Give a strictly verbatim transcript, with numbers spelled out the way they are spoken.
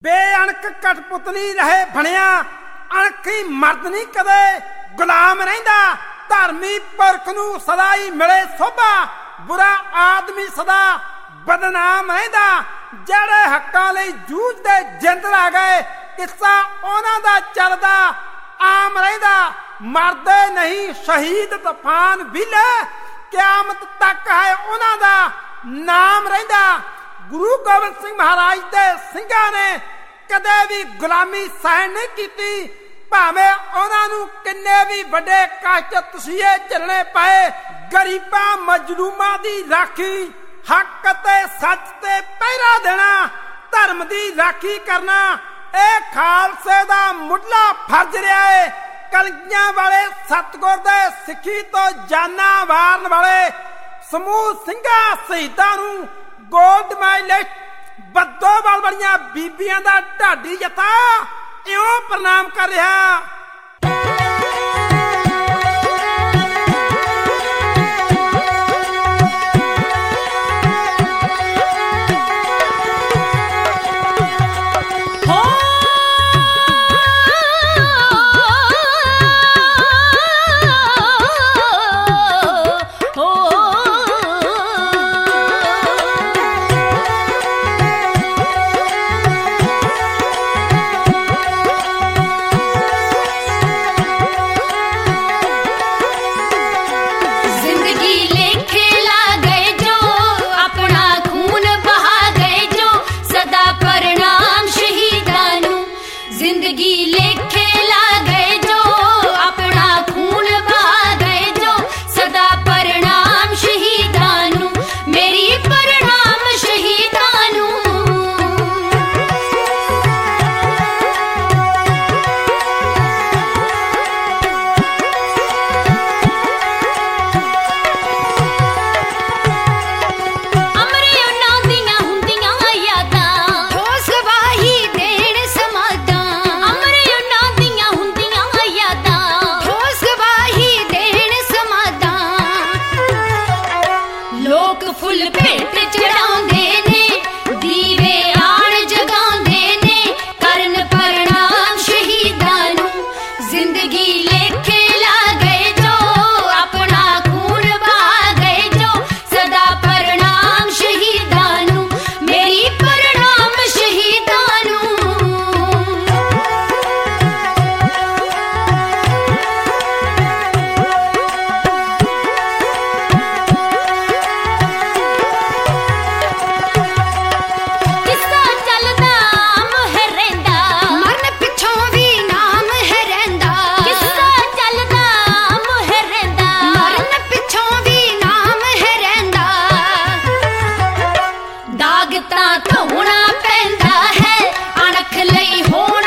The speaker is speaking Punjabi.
ਬੇਅਣਖ ਕਠਪੁਤਲੀ ਰਹੇ ਬਣਿਆ। ਅਣਖੀ ਮਰਦ ਨਹੀਂ ਕਦੇ ਗੁਲਾਮ ਰਹਿੰਦਾ। ਧਰਮੀ ਪੁਰਖ ਨੂੰ ਸਦਾ ਹੀ ਮਿਲੇ ਸੋਭਾ। ਬੁਰਾ ਆਦਮੀ ਸਦਾ ਬਦਨਾਮ ਰਹਿੰਦਾ। ਜਿਹੜੇ ਹੱਕਾਂ ਲਈ ਜੂਝਦੇ ਜਿੰਦ ਲਾ ਗਏ, ਕਿੱਸਾ ਉਹਨਾਂ ਦਾ ਚੱਲਦਾ ਆਮ ਰਹਿੰਦਾ। ਮਰਦੇ ਨਹੀਂ ਸ਼ਹੀਦ ਤੂਫਾਨ ਵਿਲੇ, ਕਿਆਮਤ ਤੱਕ ਹੈ ਉਹਨਾਂ ਦਾ ਨਾਮ ਰਹਿੰਦਾ। ਗੁਰੂ ਗੋਬਿੰਦ ਸਿੰਘ ਮਹਾਰਾਜ ਦੇ ਸਿੰਘਾਂ ਨੇ ਕਦੇ ਵੀ ਗੁਲਾਮੀ ਸਹਿਣ ਨਹੀਂ ਕੀਤੀ, ਭਾਵੇਂ ਉਹਨਾਂ ਨੂੰ ਕਿੰਨੇ ਵੀ ਵੱਡੇ ਕਸ਼ਟ ਤਸੀਹੇ ਝੱਲਣੇ ਪਏ। ਗਰੀਬਾਂ ਮਜਲੂਮਾਂ ਦੀ ਰਾਖੀ, ਹੱਕ ਤੇ ਸੱਚ ਤੇ ਪਹਿਰਾ ਦੇਣਾ, ਧਰਮ ਦੀ ਰਾਖੀ ਕਰਨਾ, ਇਹ ਖਾਲਸੇ ਦਾ ਮੁੱਢਲਾ ਫਰਜ਼ ਰਿਹਾ ਹੈ। ਕਲਗੀਆਂ ਵਾਲੇ ਸਤਿਗੁਰ ਦੇ ਸਿੱਖੀ ਤੋਂ ਜਾਨਾਂ ਵਾਰਨ ਵਾਲੇ ਸਮੂਹ ਸਿੰਘਾਂ ਸ਼ਹੀਦਾਂ ਨੂੰ ਗੋਲਡ ਮੈਡਲਿਸਟ ਬੱਦੋਵਾਲ ਵਾਲੀਆਂ ਬੀਬੀਆਂ ਦਾ ਢਾਡੀ ਜੱਥਾ ਇਉਂ ਪ੍ਰਣਾਮ ਕਰ ਰਿਹਾ। ਧੋਣਾ ਪੈਂਦਾ ਹੈ ਅਣਖ ਲਈ ਹੋਣਾ